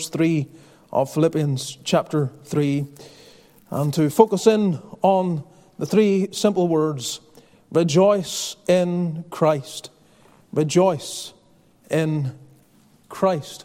3 of Philippians chapter 3, and to focus in on the three simple words: rejoice in Christ. Rejoice in Christ.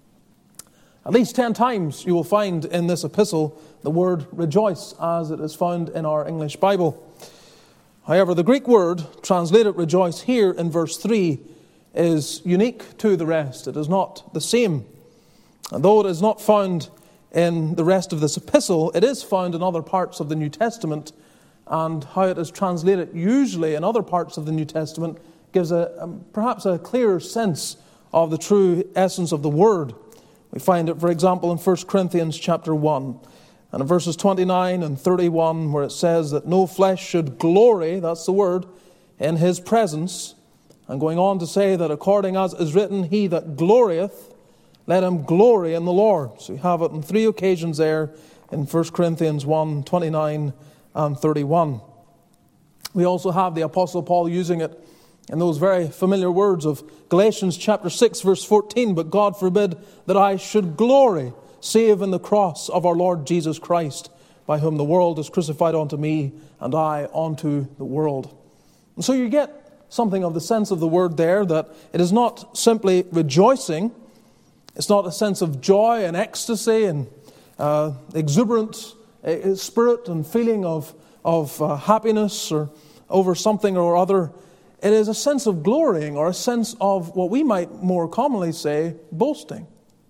At least 10 times you will find in this epistle the word rejoice as it is found in our English Bible. However, the Greek word translated rejoice here in verse 3 is unique to the rest. It is not the same. And though it is not found in the rest of this epistle, it is found in other parts of the New Testament, and how it is translated usually in other parts of the New Testament gives perhaps a clearer sense of the true essence of the word. We find it, for example, in 1 Corinthians chapter 1, and in verses 29 and 31, where it says that no flesh should glory, that's the word, in his presence, and going on to say that according as is written, he that glorieth, let him glory in the Lord. So you have it on 3 occasions there in 1 Corinthians 1, 29 and 31. We also have the Apostle Paul using it in those very familiar words of Galatians chapter 6, verse 14, but God forbid that I should glory, save in the cross of our Lord Jesus Christ, by whom the world is crucified unto me, and I unto the world. And so you get something of the sense of the word there, that it is not simply rejoicing. It's not a sense of joy and ecstasy and exuberant spirit and feeling of happiness or over something or other. It is a sense of glorying, or a sense of what we might more commonly say, boasting.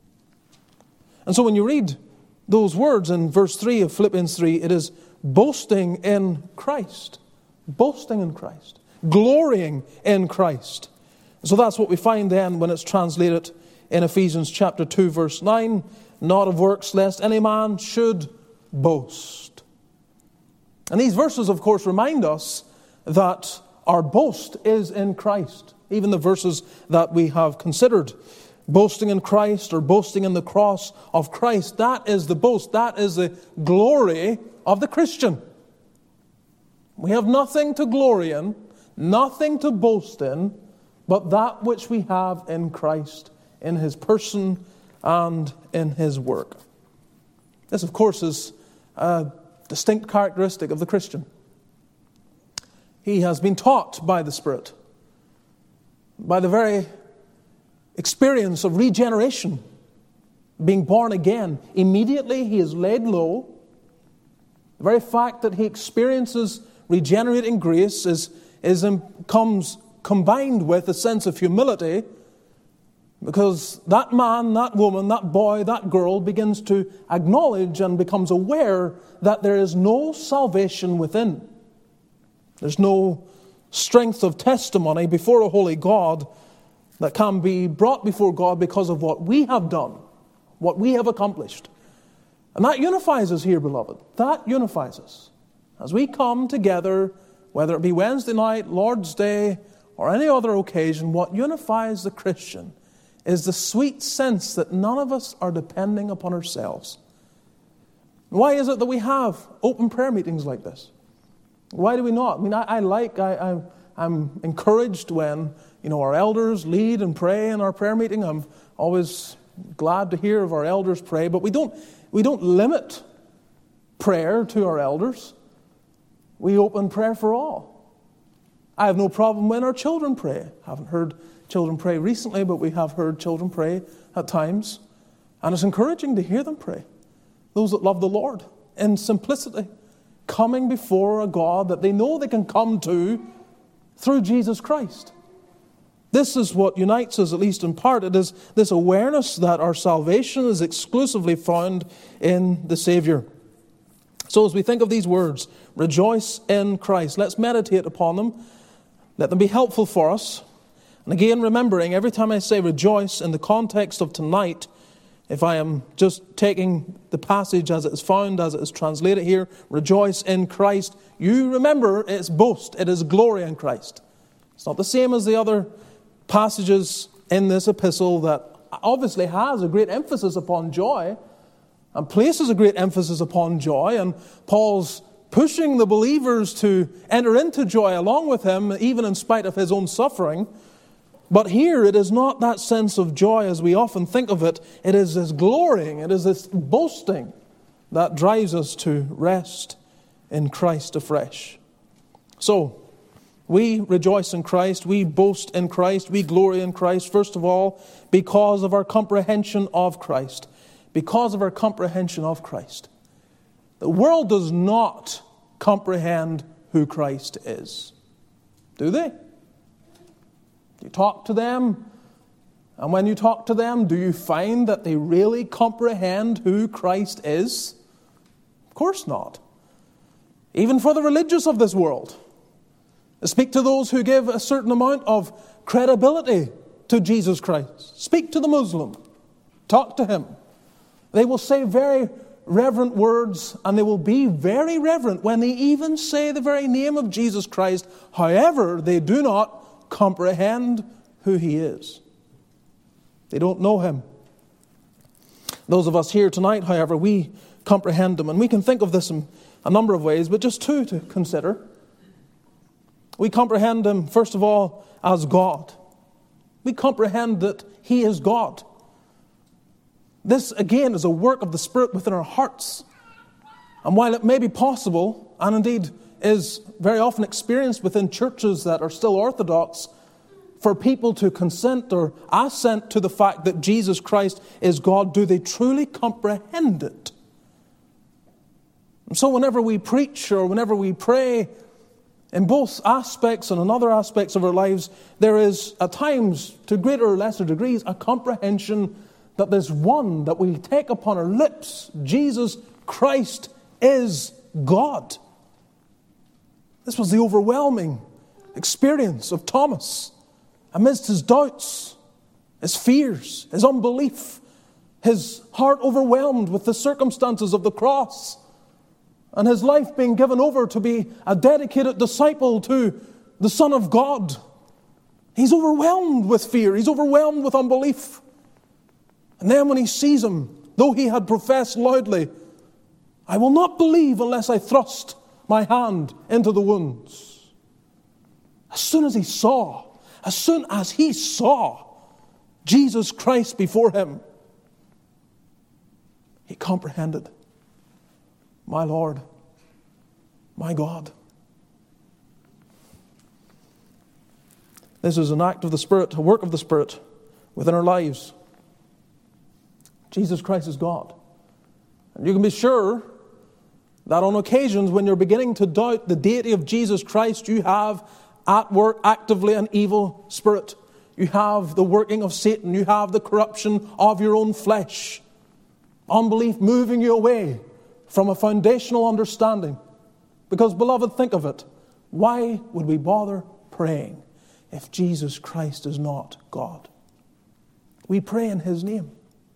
And so when you read those words in verse 3 of Philippians 3, it is boasting in Christ. Boasting in Christ. Glorying in Christ. So that's what we find then when it's translated in Ephesians chapter 2, verse 9, not of works, lest any man should boast. And these verses, of course, remind us that our boast is in Christ. Even the verses that we have considered. Boasting in Christ, or boasting in the cross of Christ, that is the boast, that is the glory of the Christian. We have nothing to glory in, nothing to boast in, but that which we have in Christ, in His person and in His work. This, of course, is a distinct characteristic of the Christian. He has been taught by the Spirit, by the very experience of regeneration, being born again. Immediately he is laid low. The very fact that he experiences regenerating grace comes combined with a sense of humility, because that man, that woman, that boy, that girl begins to acknowledge and becomes aware that there is no salvation within. There's no strength of testimony before a holy God that can be brought before God because of what we have done, what we have accomplished. And that unifies us here, beloved. That unifies us. As we come together, whether it be Wednesday night, Lord's Day, or any other occasion, what unifies the Christian is the sweet sense that none of us are depending upon ourselves. Why is it that we have open prayer meetings like this? Why do we not? I mean, I'm encouraged when, our elders lead and pray in our prayer meeting. I'm always glad to hear of our elders pray, but we don't limit prayer to our elders. We open prayer for all. I have no problem when our children pray. I haven't heard children pray recently, but we have heard children pray at times. And it's encouraging to hear them pray. Those that love the Lord in simplicity, coming before a God that they know they can come to through Jesus Christ. This is what unites us, at least in part. It is this awareness that our salvation is exclusively found in the Savior. So as we think of these words, rejoice in Christ, let's meditate upon them. Let them be helpful for us. And again, remembering every time I say rejoice in the context of tonight, if I am just taking the passage as it is found, as it is translated here, rejoice in Christ, you remember it's boast, it is glory in Christ. It's not the same as the other passages in this epistle that obviously has a great emphasis upon joy and places a great emphasis upon joy, and Paul's pushing the believers to enter into joy along with him, even in spite of his own suffering. But here it is not that sense of joy as we often think of it. It is this glorying, it is this boasting that drives us to rest in Christ afresh. So, we rejoice in Christ, we boast in Christ, we glory in Christ, first of all, because of our comprehension of Christ. Because of our comprehension of Christ. The world does not comprehend who Christ is. Do they? You talk to them, and when you talk to them, do you find that they really comprehend who Christ is? Of course not. Even for the religious of this world. Speak to those who give a certain amount of credibility to Jesus Christ. Speak to the Muslim. Talk to him. They will say very reverent words, and they will be very reverent when they even say the very name of Jesus Christ. However, they do not comprehend who he is. They don't know him. Those of us here tonight, however, we comprehend him. And we can think of this in a number of ways, but just two to consider. We comprehend him, first of all, as God. We comprehend that he is God. This, again, is a work of the Spirit within our hearts. And while it may be possible, and indeed is very often experienced within churches that are still orthodox, for people to consent or assent to the fact that Jesus Christ is God, do they truly comprehend it? And so whenever we preach or whenever we pray, in both aspects and in other aspects of our lives, there is at times, to greater or lesser degrees, a comprehension that there's one that we take upon our lips. Jesus Christ is God. This was the overwhelming experience of Thomas amidst his doubts, his fears, his unbelief, his heart overwhelmed with the circumstances of the cross, and his life being given over to be a dedicated disciple to the Son of God. He's overwhelmed with fear. He's overwhelmed with unbelief. And then when he sees him, though he had professed loudly, I will not believe unless I thrust my hand into the wounds. As soon as he saw Jesus Christ before him, he comprehended, my Lord, my God. This is an act of the Spirit, a work of the Spirit within our lives. Jesus Christ is God. And you can be sure that on occasions when you're beginning to doubt the deity of Jesus Christ, you have at work actively an evil spirit. You have the working of Satan. You have the corruption of your own flesh. Unbelief moving you away from a foundational understanding. Because, beloved, think of it. Why would we bother praying if Jesus Christ is not God? We pray in his name.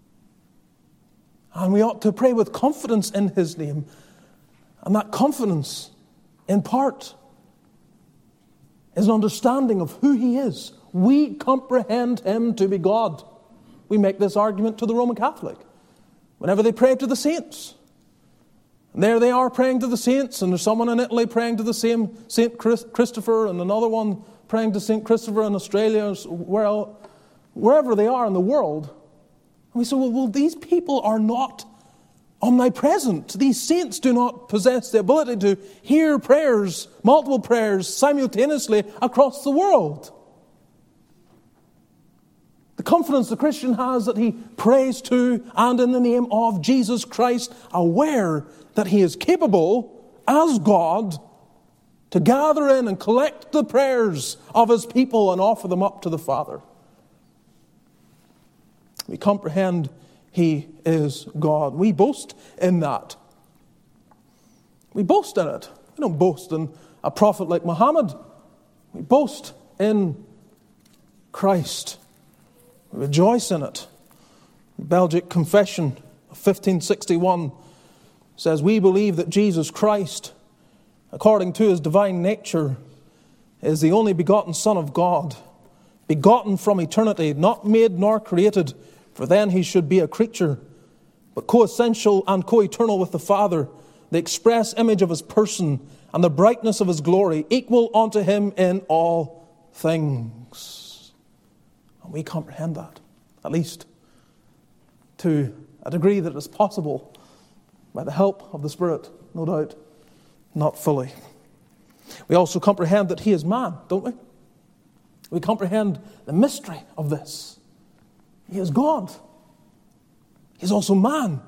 And we ought to pray with confidence in his name. And that confidence, in part, is an understanding of who he is. We comprehend him to be God. We make this argument to the Roman Catholic whenever they pray to the saints. And there they are praying to the saints, and there's someone in Italy praying to the same St. Christopher, and another one praying to St. Christopher in Australia, wherever they are in the world. And we say, well, these people are not omnipresent. These saints do not possess the ability to hear prayers, multiple prayers, simultaneously across the world. The confidence the Christian has that he prays to and in the name of Jesus Christ, aware that he is capable, as God, to gather in and collect the prayers of his people and offer them up to the Father. We comprehend he is God. We boast in that. We boast in it. We don't boast in a prophet like Muhammad. We boast in Christ. We rejoice in it. The Belgic Confession of 1561 says, we believe that Jesus Christ, according to his divine nature, is the only begotten Son of God, begotten from eternity, not made nor created, for then he should be a creature, but co-essential and co-eternal with the Father, the express image of his person and the brightness of his glory, equal unto him in all things. And we comprehend that, at least to a degree that is possible by the help of the Spirit, no doubt, not fully. We also comprehend that He is man, don't we? We comprehend the mystery of this. He is God. He's also man.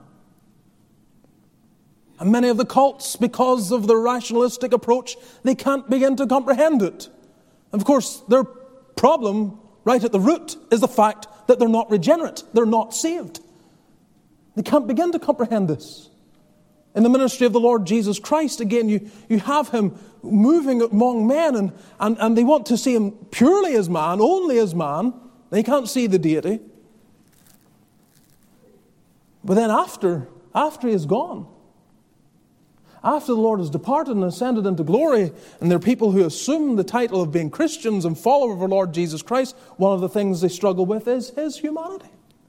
And many of the cults, because of their rationalistic approach, they can't begin to comprehend it. And of course, their problem right at the root is the fact that they're not regenerate. They're not saved. They can't begin to comprehend this. In the ministry of the Lord Jesus Christ, again, you have Him moving among men, and they want to see Him purely as man, only as man. They can't see the deity. But then after He is gone, after the Lord has departed and ascended into glory, and there are people who assume the title of being Christians and followers of our Lord Jesus Christ, one of the things they struggle with is His humanity.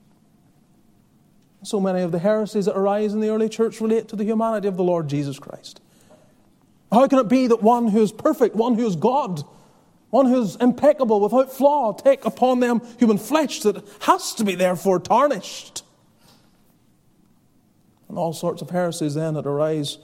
So many of the heresies that arise in the early church relate to the humanity of the Lord Jesus Christ. How can it be that one who is perfect, one who is God, one who is impeccable, without flaw, take upon them human flesh that has to be therefore tarnished? And all sorts of heresies then that arise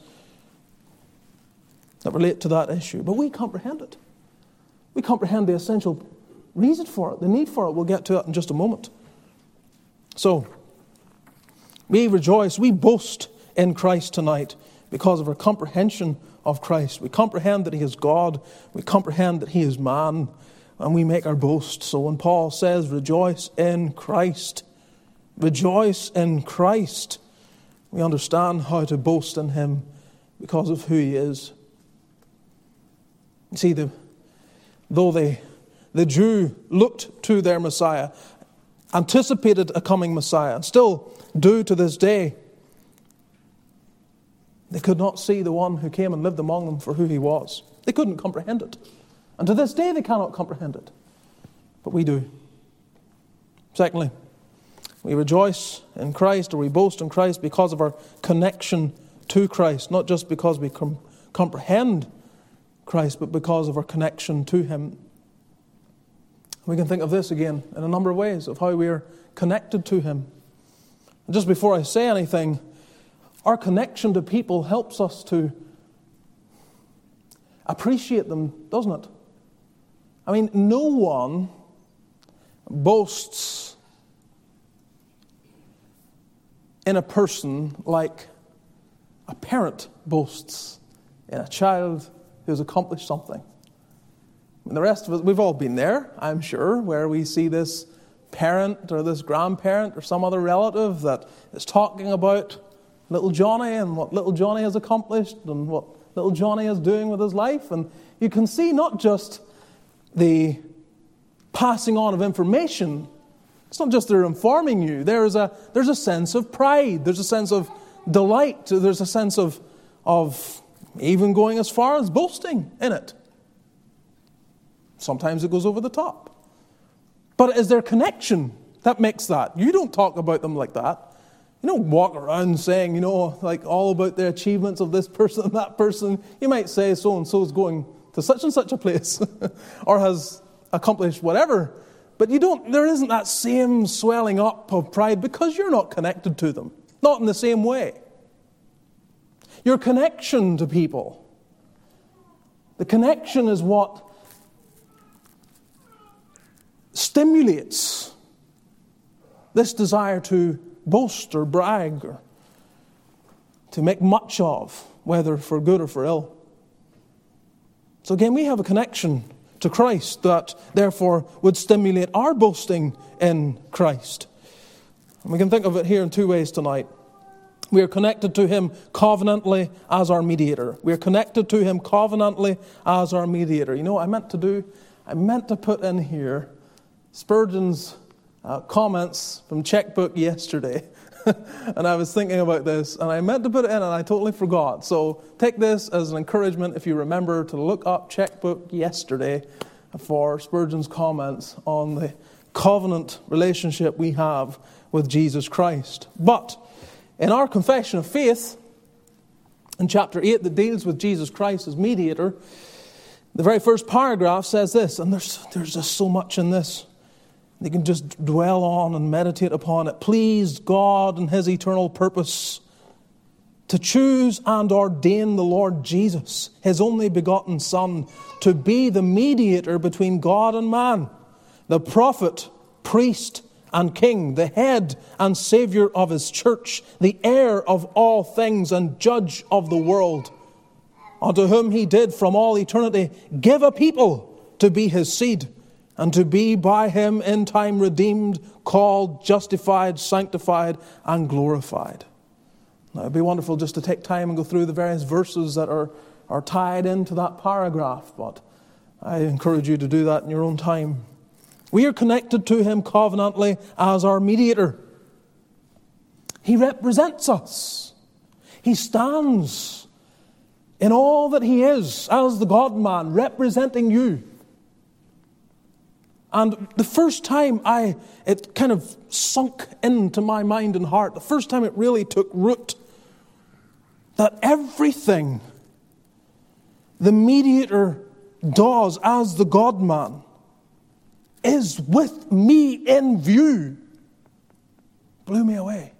that relate to that issue. But we comprehend it. We comprehend the essential reason for it, the need for it. We'll get to it in just a moment. So, we rejoice, we boast in Christ tonight because of our comprehension of Christ. We comprehend that He is God. We comprehend that He is man. And we make our boast. So when Paul says, rejoice in Christ, rejoice in Christ, we understand how to boast in Him because of who He is. You see, though the Jew looked to their Messiah, anticipated a coming Messiah, and still do to this day, they could not see the one who came and lived among them for who He was. They couldn't comprehend it. And to this day they cannot comprehend it. But we do. Secondly, we rejoice in Christ, or we boast in Christ because of our connection to Christ, not just because we comprehend Christ, but because of our connection to Him. We can think of this again in a number of ways, of how we are connected to Him. And just before I say anything, our connection to people helps us to appreciate them, doesn't it? I mean, no one boasts in a person like a parent boasts in a child who has accomplished something. And the rest of us, we've all been there, I'm sure, where we see this parent or this grandparent or some other relative that is talking about little Johnny and what little Johnny has accomplished and what little Johnny is doing with his life. And you can see not just the passing on of information. It's not just they're informing you. There's a sense of pride. There's a sense of delight. There's a sense of even going as far as boasting in it. Sometimes it goes over the top. But it is their connection that makes that. You don't talk about them like that. You don't walk around saying, like all about the achievements of this person and that person. You might say so-and-so is going to such and such a place or has accomplished whatever. But there isn't that same swelling up of pride because you're not connected to them. Not in the same way. Your connection to people. The connection is what stimulates this desire to boast or brag or to make much of, whether for good or for ill. So again, we have a connection to Christ that therefore would stimulate our boasting in Christ. And we can think of it here in two ways tonight. We are connected to Him covenantally as our mediator. We are connected to Him covenantally as our mediator. You know what I meant to put in here Spurgeon's comments from Checkbook yesterday. And I was thinking about this, and I meant to put it in, and I totally forgot. So take this as an encouragement, if you remember, to look up Checkbook yesterday for Spurgeon's comments on the covenant relationship we have with Jesus Christ. But in our confession of faith, in chapter 8 that deals with Jesus Christ as mediator, the very first paragraph says this, and there's just so much in this. They can just dwell on and meditate upon it. Pleased God in His eternal purpose to choose and ordain the Lord Jesus, His only begotten Son, to be the mediator between God and man, the prophet, priest, and king, the head and Savior of His church, the heir of all things and judge of the world, unto whom He did from all eternity give a people to be His seed, and to be by Him in time redeemed, called, justified, sanctified, and glorified. Now, it'd be wonderful just to take time and go through the various verses that are tied into that paragraph, but I encourage you to do that in your own time. We are connected to Him covenantally as our mediator. He represents us. He stands in all that He is as the God-man, representing you. And the first time it kind of sunk into my mind and heart, the first time it really took root, that everything the mediator does as the God-man is with me in view, blew me away.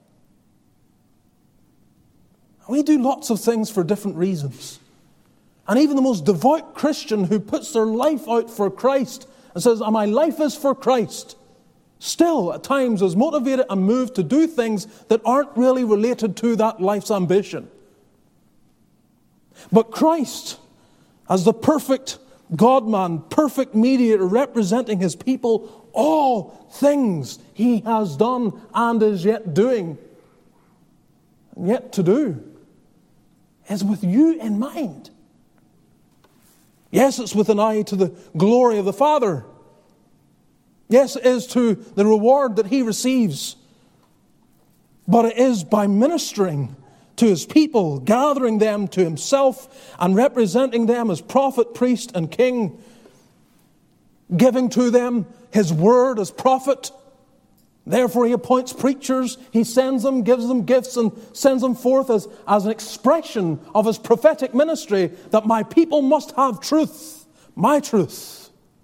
We do lots of things for different reasons. And even the most devout Christian who puts their life out for Christ and says, my life is for Christ, still at times is motivated and moved to do things that aren't really related to that life's ambition. But Christ, as the perfect God-man, perfect mediator, representing His people, all things He has done and is yet doing, and yet to do, is with you in mind. Yes, it's with an eye to the glory of the Father. Yes, it is to the reward that He receives. But it is by ministering to His people, gathering them to Himself and representing them as prophet, priest, and king, giving to them His word as prophet. Therefore He appoints preachers, He sends them, gives them gifts, and sends them forth as an expression of His prophetic ministry, that my people must have truth, my truth.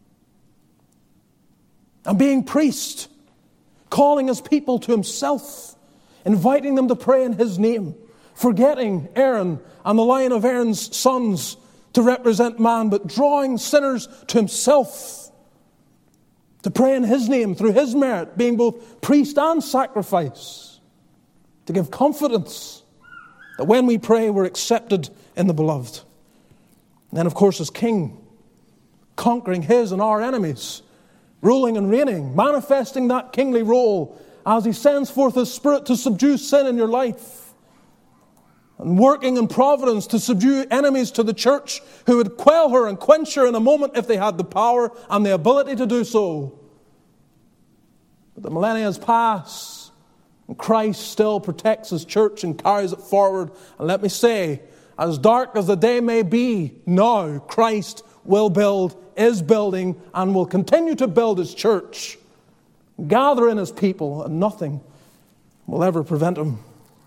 And being priest, calling His people to Himself, inviting them to pray in His name, forgetting Aaron and the line of Aaron's sons to represent man, but drawing sinners to Himself, to pray in His name through His merit, being both priest and sacrifice, to give confidence that when we pray we're accepted in the beloved. And then of course as king, conquering His and our enemies, ruling and reigning, manifesting that kingly role as He sends forth His Spirit to subdue sin in your life, and working in providence to subdue enemies to the church who would quell her and quench her in a moment if they had the power and the ability to do so. But the millennia has passed, and Christ still protects His church and carries it forward. And let me say, as dark as the day may be, now Christ will build, is building, and will continue to build His church, gather in His people, and nothing will ever prevent Him.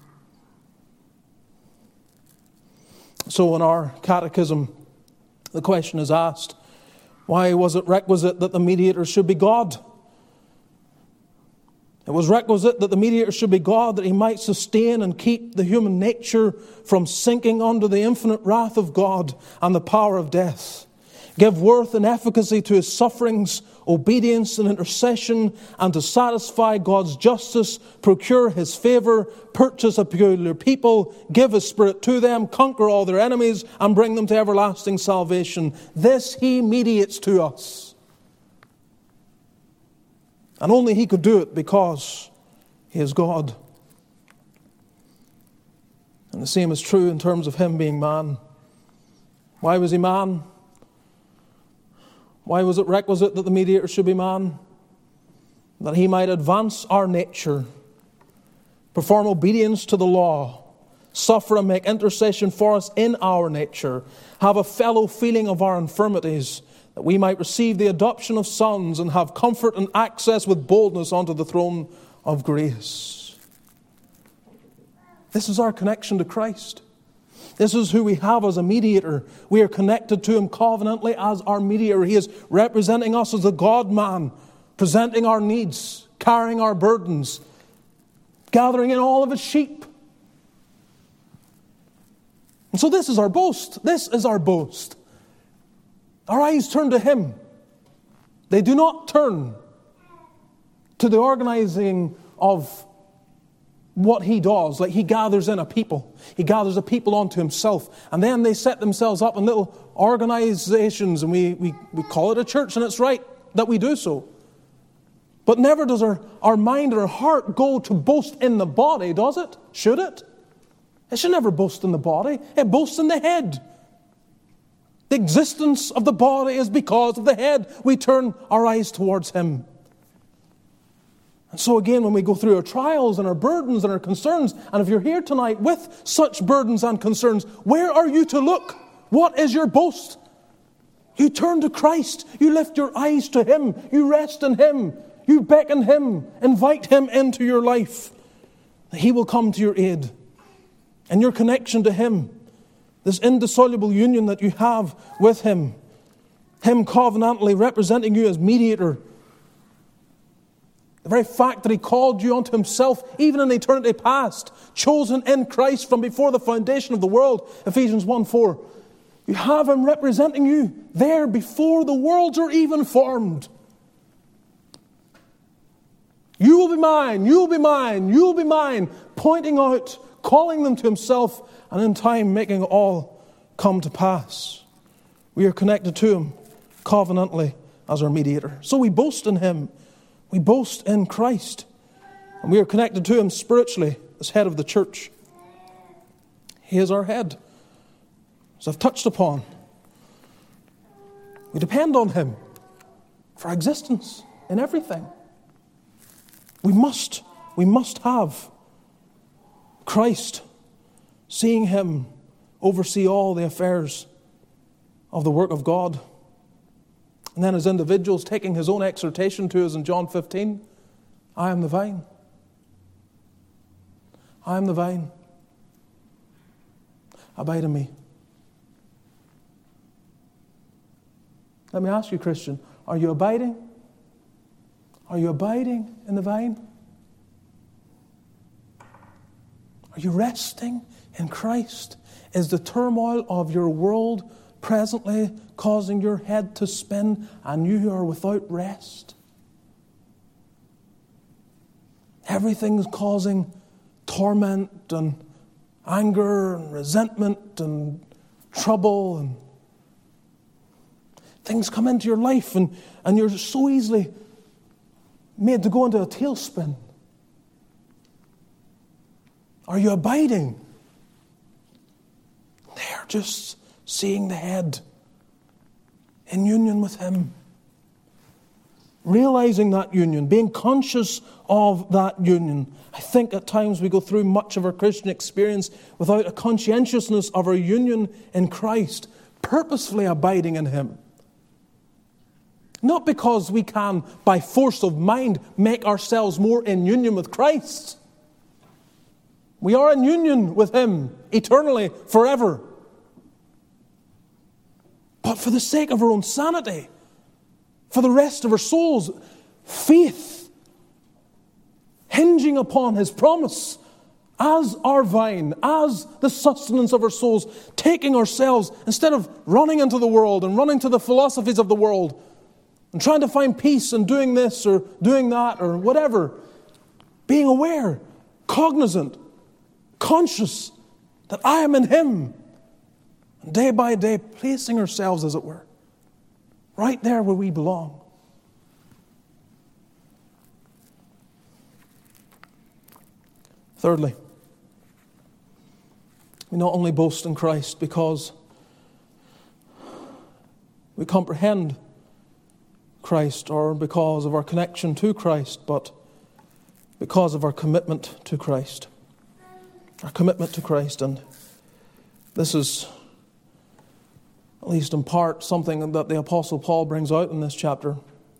So in our catechism, the question is asked, why was it requisite that the mediator should be God? It was requisite that the mediator should be God, that He might sustain and keep the human nature from sinking under the infinite wrath of God and the power of death, give worth and efficacy to His sufferings, obedience and intercession, and to satisfy God's justice, procure His favor, purchase a peculiar people, give His Spirit to them, conquer all their enemies, and bring them to everlasting salvation. This He mediates to us. And only He could do it because He is God. And the same is true in terms of Him being man. Why was He man? Why was it requisite that the mediator should be man? That He might advance our nature, perform obedience to the law, suffer and make intercession for us in our nature, have a fellow feeling of our infirmities, that we might receive the adoption of sons and have comfort and access with boldness unto the throne of grace. This is our connection to Christ. This is who we have as a mediator. We are connected to Him covenantly as our mediator. He is representing us as the God-man, presenting our needs, carrying our burdens, gathering in all of His sheep. And so this is our boast. This is our boast. Our eyes turn to Him. They do not turn to the organizing of what He does. Like He gathers in a people. He gathers a people onto Himself. And then they set themselves up in little organizations, and we call it a church, and it's right that we do so. But never does our mind or our heart go to boast in the body, does it? Should it? It should never boast in the body. It boasts in the head. The existence of the body is because of the head. We turn our eyes towards Him. And so again, when we go through our trials and our burdens and our concerns, and if you're here tonight with such burdens and concerns, where are you to look? What is your boast? You turn to Christ. You lift your eyes to Him. You rest in Him. You beckon Him. Invite Him into your life. He will come to your aid. And your connection to Him, this indissoluble union that you have with Him, Him covenantally representing you as mediator. The very fact that He called you unto Himself, even in eternity past, chosen in Christ from before the foundation of the world, Ephesians 1:4. You have Him representing you there before the worlds are even formed. You will be mine, you will be mine, you will be mine, pointing out, calling them to Himself, and in time making it all come to pass. We are connected to Him covenantally as our mediator. So we boast in Him. We boast in Christ. And we are connected to Him spiritually as head of the church. He is our head. As I've touched upon, we depend on Him for existence in everything. We must have Christ, seeing Him oversee all the affairs of the work of God. And then as individuals, taking His own exhortation to us in John 15, I am the vine. I am the vine. Abide in me. Let me ask you, Christian, are you abiding? Are you abiding in the vine? Are you resting in Christ? Is the turmoil of your world presently causing your head to spin and you are without rest? Everything's causing torment and anger and resentment and trouble, and things come into your life and you're so easily made to go into a tailspin. Are you abiding? They're just seeing the head in union with Him. Realizing that union, being conscious of that union. I think at times we go through much of our Christian experience without a conscientiousness of our union in Christ, purposefully abiding in Him. Not because we can, by force of mind, make ourselves more in union with Christ. We are in union with Him eternally, forever. But for the sake of our own sanity, for the rest of our souls, faith, hinging upon His promise, as our vine, as the sustenance of our souls, taking ourselves, instead of running into the world and running to the philosophies of the world, and trying to find peace in doing this or doing that or whatever, being aware, cognizant, conscious that I am in Him, and day by day placing ourselves, as it were, right there where we belong. Thirdly, we not only boast in Christ because we comprehend Christ or because of our connection to Christ, but because of our commitment to Christ. Our commitment to Christ. And this is, at least in part, something that the Apostle Paul brings out in this chapter.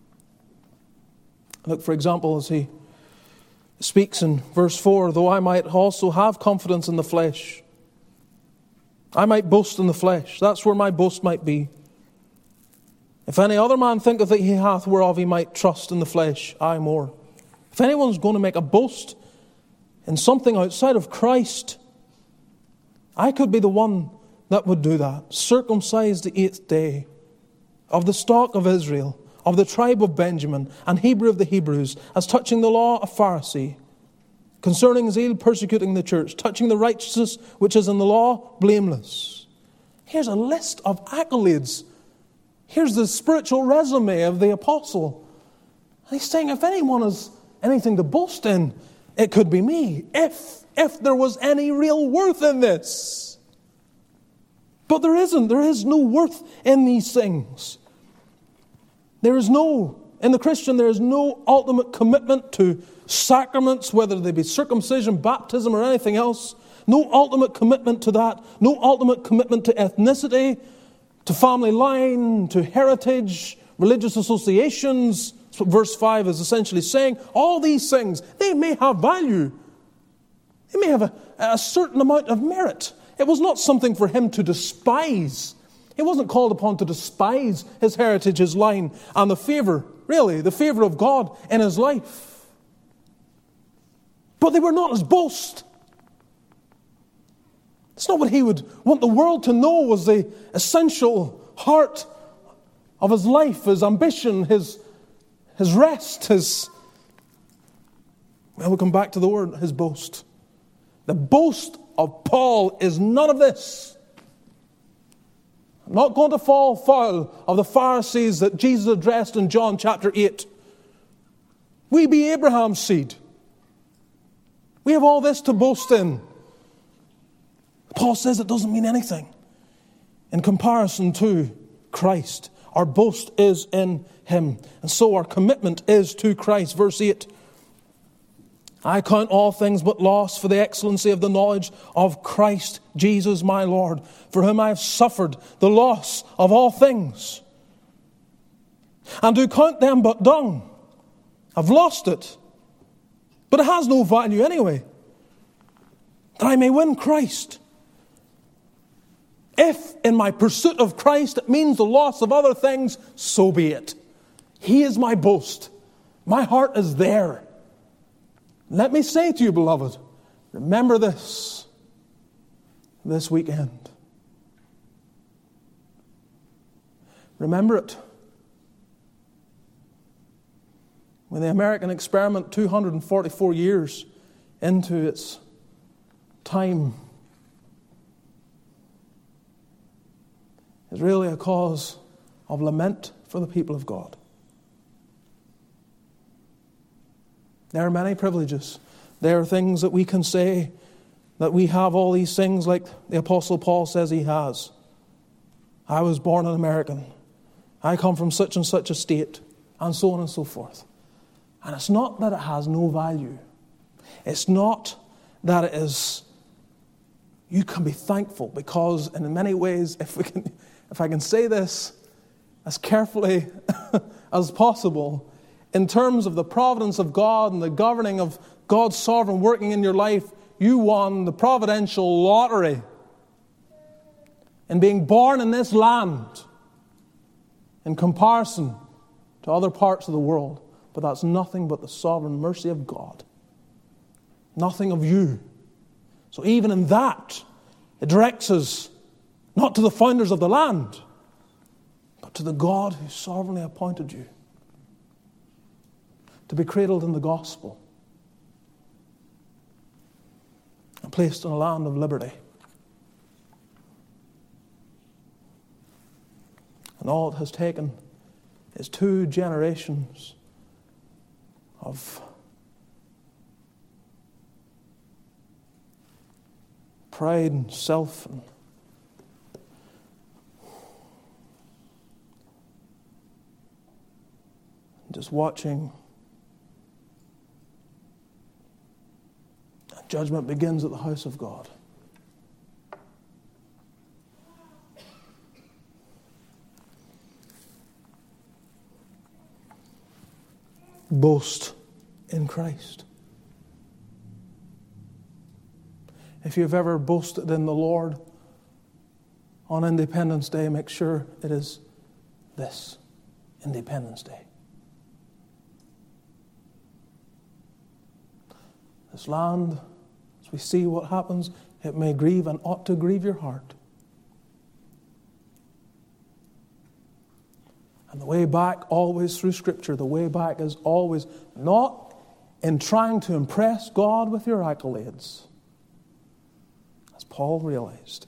Look, for example, as he speaks in verse 4, though I might also have confidence in the flesh. I might boast in the flesh. That's where my boast might be. If any other man thinketh that he hath whereof he might trust in the flesh, I more. If anyone's going to make a boast in something outside of Christ, I could be the one that would do that. Circumcised the 8th day, of the stock of Israel, of the tribe of Benjamin, and Hebrew of the Hebrews, as touching the law, a Pharisee, concerning zeal, persecuting the church, touching the righteousness which is in the law, blameless. Here's a list of accolades. Here's the spiritual resume of the apostle. And he's saying, if anyone has anything to boast in, it could be me, if there was any real worth in this. But there isn't. There is no worth in these things. In the Christian, there is no ultimate commitment to sacraments, whether they be circumcision, baptism, or anything else. No ultimate commitment to that. No ultimate commitment to ethnicity, to family line, to heritage, religious associations. That's what verse 5 is essentially saying. All these things, they may have value. They may have a certain amount of merit. It was not something for him to despise. He wasn't called upon to despise his heritage, his line, and the favor of God in his life. But they were not his boast. It's not what he would want the world to know was the essential heart of his life, his ambition, his rest, we'll come back to the word, his boast. The boast of Paul is none of this. I'm not going to fall foul of the Pharisees that Jesus addressed in John chapter 8. We be Abraham's seed. We have all this to boast in. Paul says it doesn't mean anything in comparison to Christ. Our boast is in him. And so our commitment is to Christ. Verse 8. I count all things but loss for the excellency of the knowledge of Christ Jesus my Lord, for whom I have suffered the loss of all things, and do count them but dung. I've lost it, but it has no value anyway, that I may win Christ. If in my pursuit of Christ it means the loss of other things, so be it. He is my boast. My heart is there. Let me say to you, beloved, remember this weekend. Remember it. When the American experiment, 244 years into its time, is really a cause of lament for the people of God. There are many privileges. There are things that we can say that we have all these things like the Apostle Paul says he has. I was born an American. I come from such and such a state, and so on and so forth. And it's not that it has no value. It's not that it is, you can be thankful because in many ways, if I can say this as carefully as possible, in terms of the providence of God and the governing of God's sovereign working in your life, you won the providential lottery in being born in this land in comparison to other parts of the world. But that's nothing but the sovereign mercy of God. Nothing of you. So even in that, it directs us not to the founders of the land, but to the God who sovereignly appointed you to be cradled in the gospel and placed in a land of liberty. And all it has taken is 2 generations of pride and self and just watching. Judgment begins at the house of God. Boast in Christ. If you've ever boasted in the Lord on Independence Day, make sure it is this. Independence Day. This land, as we see what happens, it may grieve and ought to grieve your heart. And the way back, always through Scripture, the way back is always not in trying to impress God with your accolades, as Paul realized.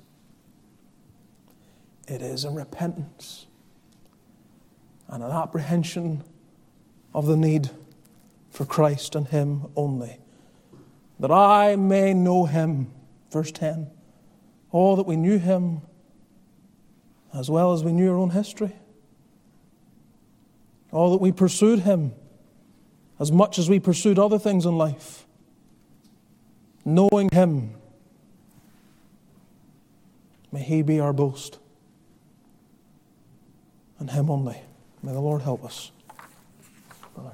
It is in repentance and an apprehension of the need for Christ and Him only, that I may know Him. Verse 10. Oh, that we knew Him as well as we knew our own history. Oh, that we pursued Him as much as we pursued other things in life. Knowing Him. May He be our boast. And Him only. May the Lord help us. Brother.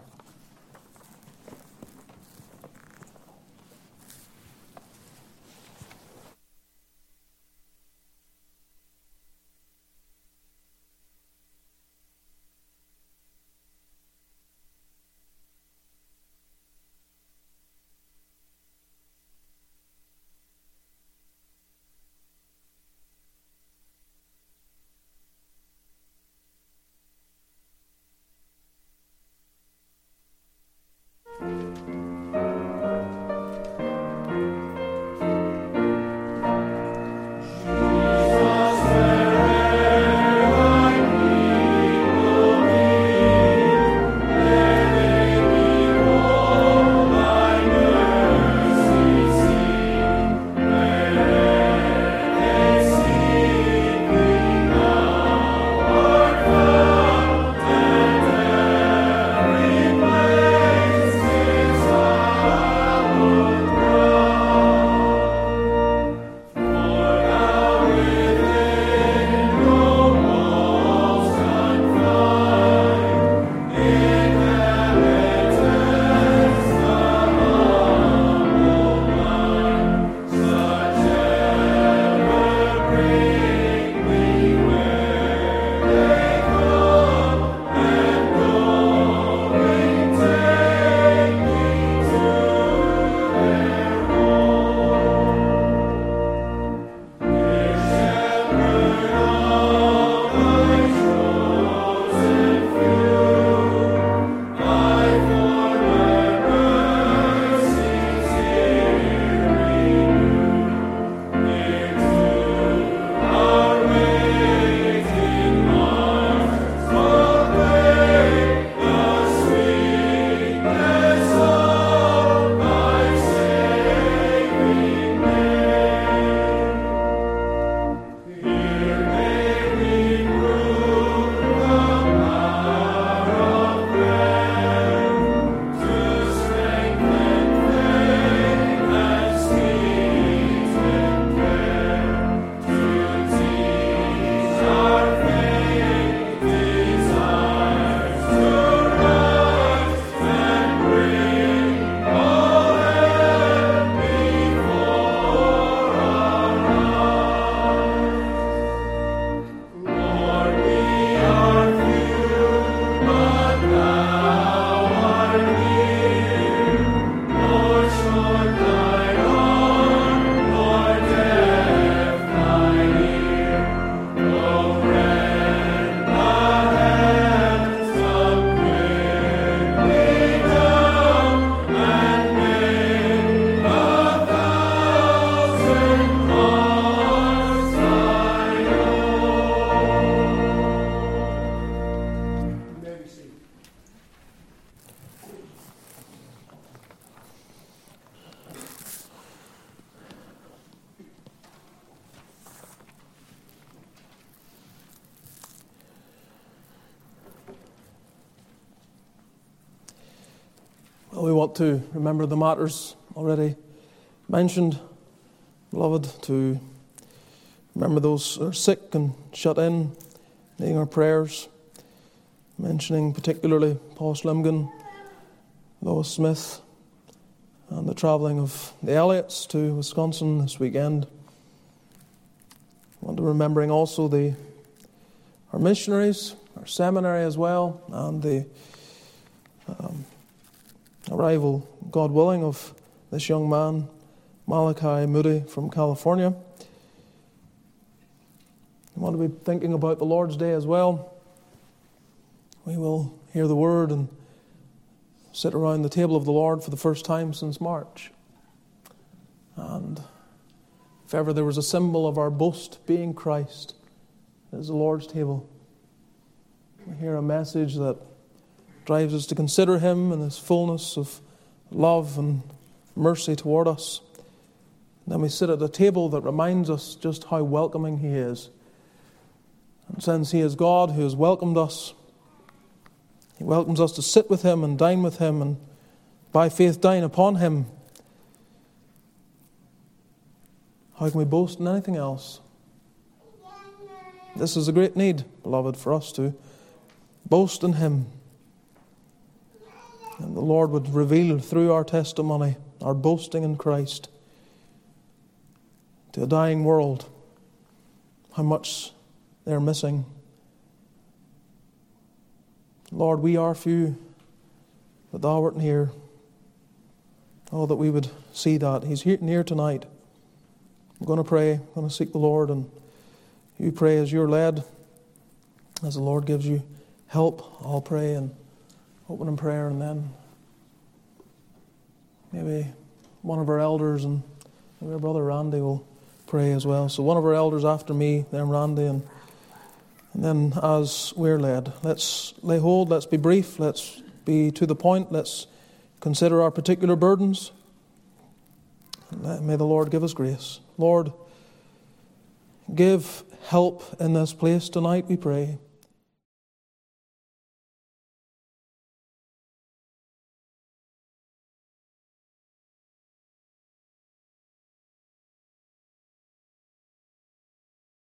Well, we want to remember the matters already mentioned, beloved, to remember those who are sick and shut in, needing our prayers, mentioning particularly Paul Slimgan, Lois Smith, and the travelling of the Elliots to Wisconsin this weekend. I want to remembering also our missionaries our seminary as well, and the arrival, God willing, of this young man, Malachi Moody from California. I want to be thinking about the Lord's Day as well. We will hear the Word and sit around the table of the Lord for the first time since March. And if ever there was a symbol of our boast being Christ, it is the Lord's table. We hear a message that drives us to consider Him in His fullness of love and mercy toward us. And then we sit at a table that reminds us just how welcoming He is. And since He is God who has welcomed us, He welcomes us to sit with Him and dine with Him and by faith dine upon Him. How can we boast in anything else? This is a great need, beloved, for us to boast in Him. And the Lord would reveal through our testimony, our boasting in Christ, to a dying world how much they're missing. Lord, we are few, but Thou art near. Oh, that we would see that. He's here near tonight. I'm going to pray, I'm going to seek the Lord, and you pray as you're led. As the Lord gives you help, I'll pray and open in prayer, and then maybe one of our elders and maybe our brother Randy will pray as well. So one of our elders after me, then Randy, and then as we're led, let's lay hold, let's be brief, let's be to the point, let's consider our particular burdens. May the Lord give us grace. Lord, give help in this place tonight, we pray.